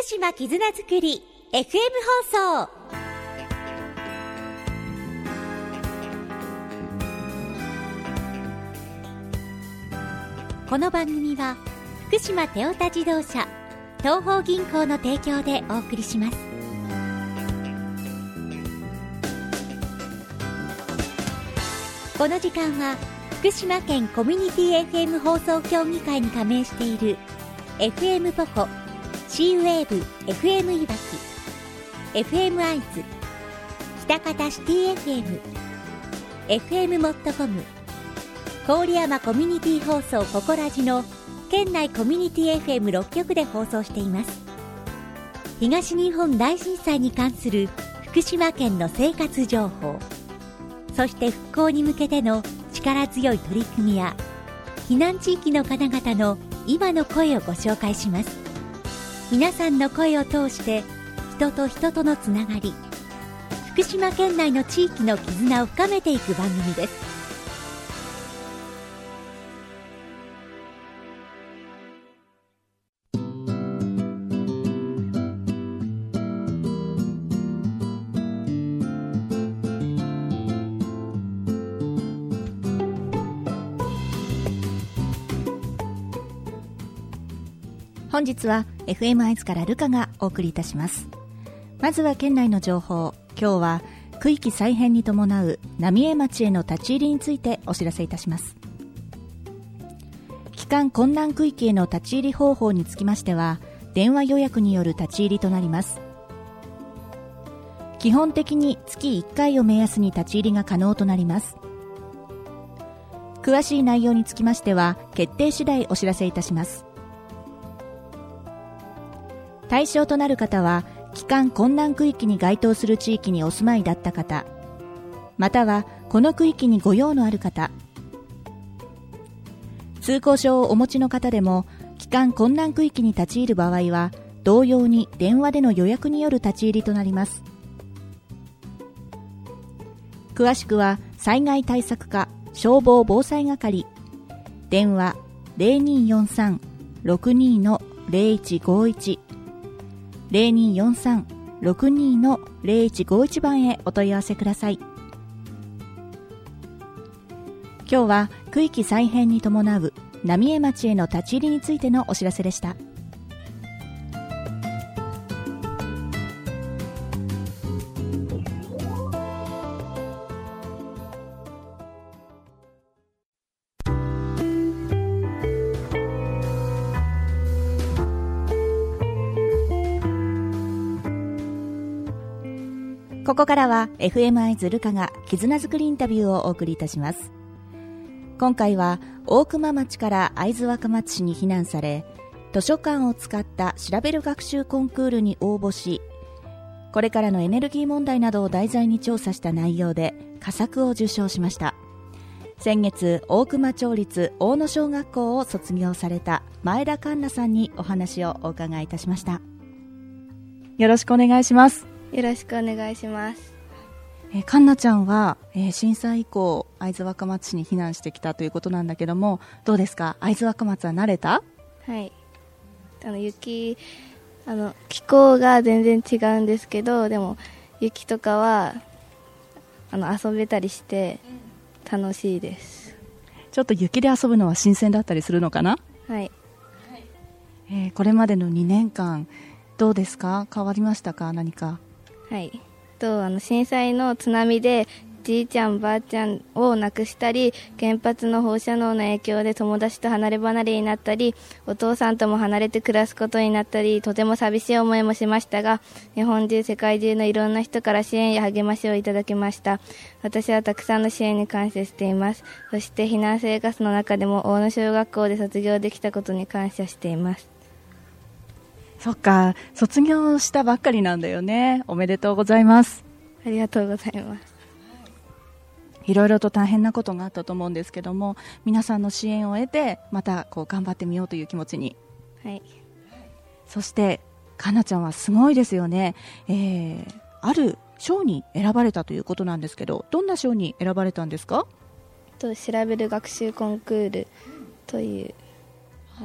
島絆づくり FM 放送。この番組は福島テオタ自動車東邦銀行の提供でお送りします。この時間は福島県コミュニティ FM 放送協議会に加盟している FM ポコ、C ウェーブ FM いわき、 FM アイズ、北方シティ FM、 FM モットコム、郡山コミュニティ放送ココラジの県内コミュニティ FM6 局で放送しています。東日本大震災に関する福島県の生活情報、そして復興に向けての力強い取り組みや避難地域の方々の今の声をご紹介します。皆さんの声を通して人と人とのつながり、福島県内の地域の絆を深めていく番組です。 本日は FM アイズからルカがお送りいたします。まずは県内の情報。今日は区域再編に伴う浪江町への立ち入りについてお知らせいたします。帰還困難区域への立ち入り方法につきましては、電話予約による立ち入りとなります。基本的に月1回を目安に立ち入りが可能となります。詳しい内容につきましては決定次第お知らせいたします。対象となる方は帰還困難区域に該当する地域にお住まいだった方、またはこの区域にご用のある方、通行証をお持ちの方でも帰還困難区域に立ち入る場合は同様に電話での予約による立ち入りとなります。詳しくは災害対策課消防防災係、電話 0243-62-0151 0243-62-0151 番へお問い合わせください。今日は区域再編に伴う浪江町への立ち入りについてのお知らせでした。ここからは FM アイズルカが絆づくりインタビューをお送りいたします。今回は大熊町から会津若松市に避難され、図書館を使った調べる学習コンクールに応募し、これからのエネルギー問題などを題材に調査した内容で佳作を受賞しました。先月大熊町立大野小学校を卒業された前田環奈さんにお話をお伺いいたしました。よろしくお願いします。 よろしくお願いします。 環奈ちゃんは、震災以降会津若松市に避難してきたということなんだけども、どうですか、会津若松は慣れた？ はい、気候が全然違うんですけど、でも雪とかは遊べたりして楽しいです。 ちょっと雪で遊ぶのは新鮮だったりするのかな？ はい、 これまでの2年間どうですか？変わりましたか？何か。 はい、震災の津波でじいちゃんばあちゃんを亡くしたり、原発の放射能の影響で友達と離れ離れになったり、お父さんとも離れて暮らすことになったり、とても寂しい思いもしましたが、日本中世界中のいろんな人から支援や励ましをいただきました。私はたくさんの支援に感謝しています。そして避難生活の中でも大野小学校で卒業できたことに感謝しています。 そっか、卒業したばっかりなんだよね。おめでとうございます。 ありがとうございます。 いろいろと大変なことがあったと思うんですけども、皆さんの支援を得てまた頑張ってみようという気持ちに。 はい。 そしてかなちゃんはすごいですよね。ある賞に選ばれたということなんですけど、どんな賞に選ばれたんですか？ 調べる学習コンクールというもの。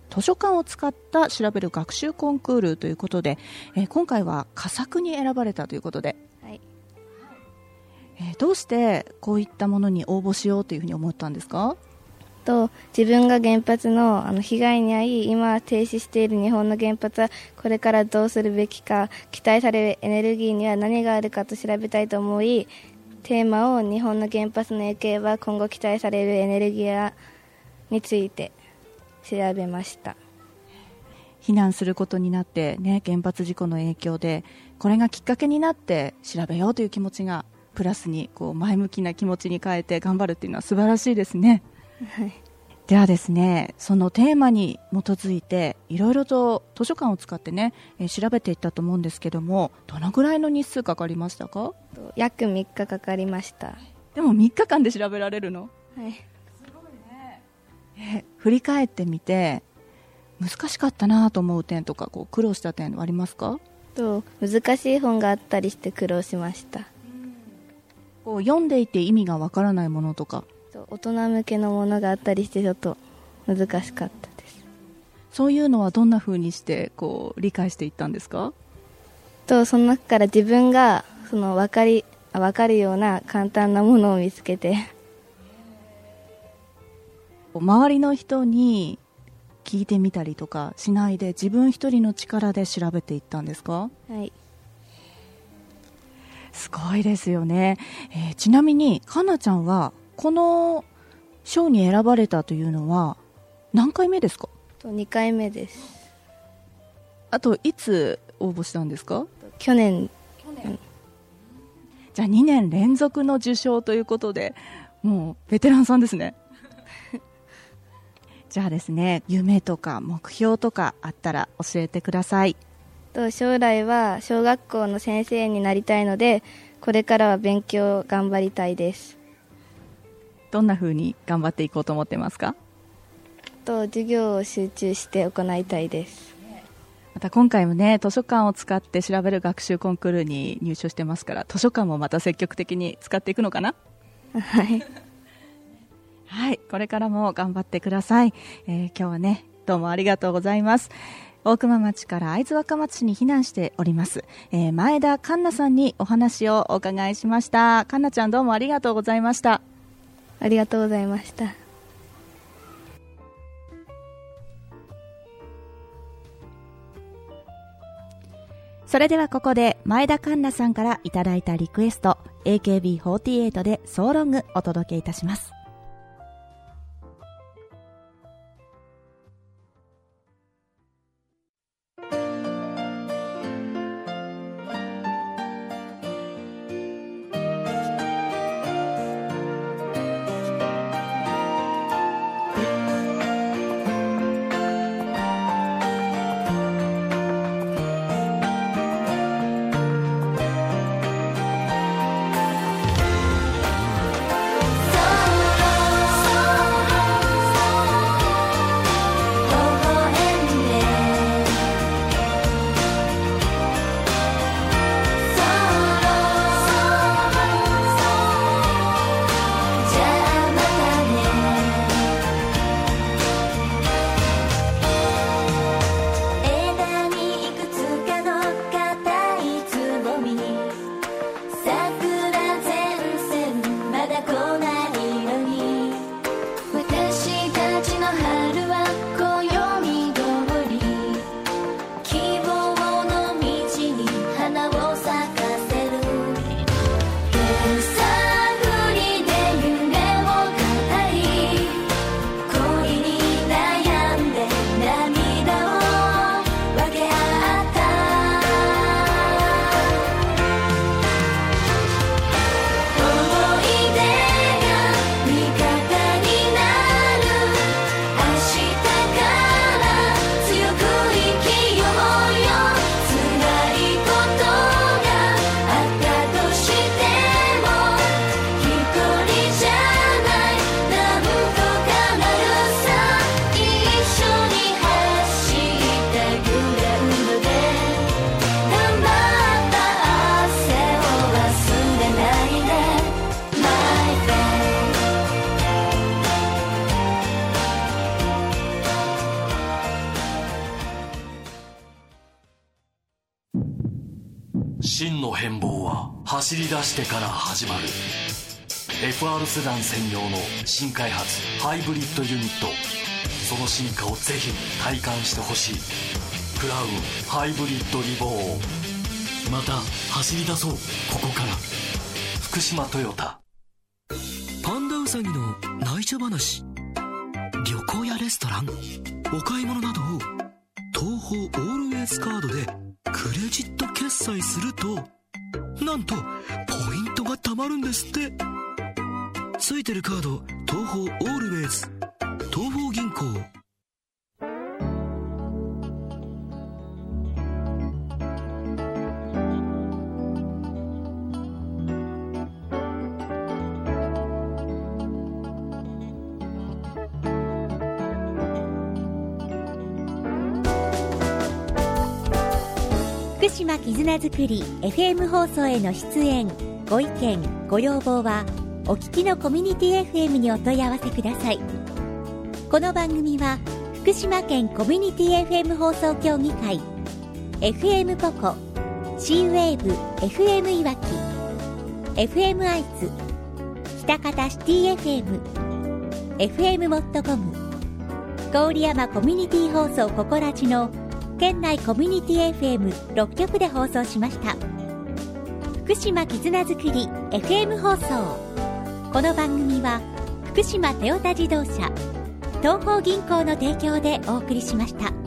図書館を使った調べる学習コンクールということで、今回は佳作に選ばれたということで、 はい。 どうしてこういったものに応募しようというふうに思ったんですか？ 自分が原発の被害に遭い、今停止している日本の原発はこれからどうするべきか、期待されるエネルギーには何があるかと調べたいと思い、テーマを日本の原発の影響は今後期待されるエネルギーについて調べました。 避難することになって、ね、原発事故の影響でこれがきっかけになって調べようという気持ちがプラスに前向きな気持ちに変えて頑張るっていうのは素晴らしいですね。 はい。 ではですね、そのテーマに基づいていろいろと図書館を使ってね、調べていったと思うんですけども、どのぐらいの日数かかりましたか？ 約3日かかりました。 でも3日間で調べられるの？ はい。 すごいね。振り返ってみて難しかったなと思う点とか苦労した点はありますか？ 難しい本があったりして苦労しました。 読んでいて意味がわからないものとか、 大人向けのものがあったりしてちょっと難しかったです。 そういうのはどんな風にして理解していったんですか？ その中から自分が分かるような簡単なものを見つけて、 周りの人に聞いてみたりとかしないで自分一人の力で調べていったんですか？ はい。 すごいですよね。ちなみにかなちゃんはこの賞に選ばれたというのは何回目ですか ？2回目です。 あといつ応募したんですか？ 去年。 じゃあ2年連続の受賞ということで、もうベテランさんですね。じゃあですね、夢とか目標とかあったら教えてください。 将来は小学校の先生になりたいので、これからは勉強頑張りたいです。 どんな風に頑張っていこうと思ってますか？ 授業を集中して行いたいです。 また今回もね、図書館を使って調べる学習コンクールに入賞してますから、図書館もまた積極的に使っていくのかな？ はい。 はい、これからも頑張ってください。今日はね、どうもありがとうございます。大熊町から会津若松市に避難しております、前田環奈さんにお話をお伺いしました。環奈ちゃん、どうもありがとうございました。 ありがとうございました。 それではここで前田環奈さんからいただいたリクエスト AKB48 でソーロングお届けいたします。 そう真の変貌は走り出してから始まる。 FR セダン専用の新開発ハイブリッドユニット、その進化をぜひ体感してほしい。クラウンハイブリッドリボーン。また走り出そう、ここから。福島トヨタ。 パンダウサギの内緒話。旅行やレストラン、お買い物などを東宝オールウェイズカードでクレジット決済すると、なんとポイントが貯まるんですって。ついてるカード、東宝オールウェイズ、東宝銀行。 福島絆づくり FM 放送への出演、ご意見ご要望はお聞きのコミュニティ FM にお問い合わせください。この番組は福島県コミュニティ FM 放送協議会、 FM ポコ、 C-WAVE FM いわき、 FM アイズ、喜多方シティ FM、 FM モットコム、郡山コミュニティ放送ココラジの県内コミュニティ FM6 局で放送しました。福島絆づくり FM 放送。この番組は福島トヨタ自動車、東邦銀行の提供でお送りしました。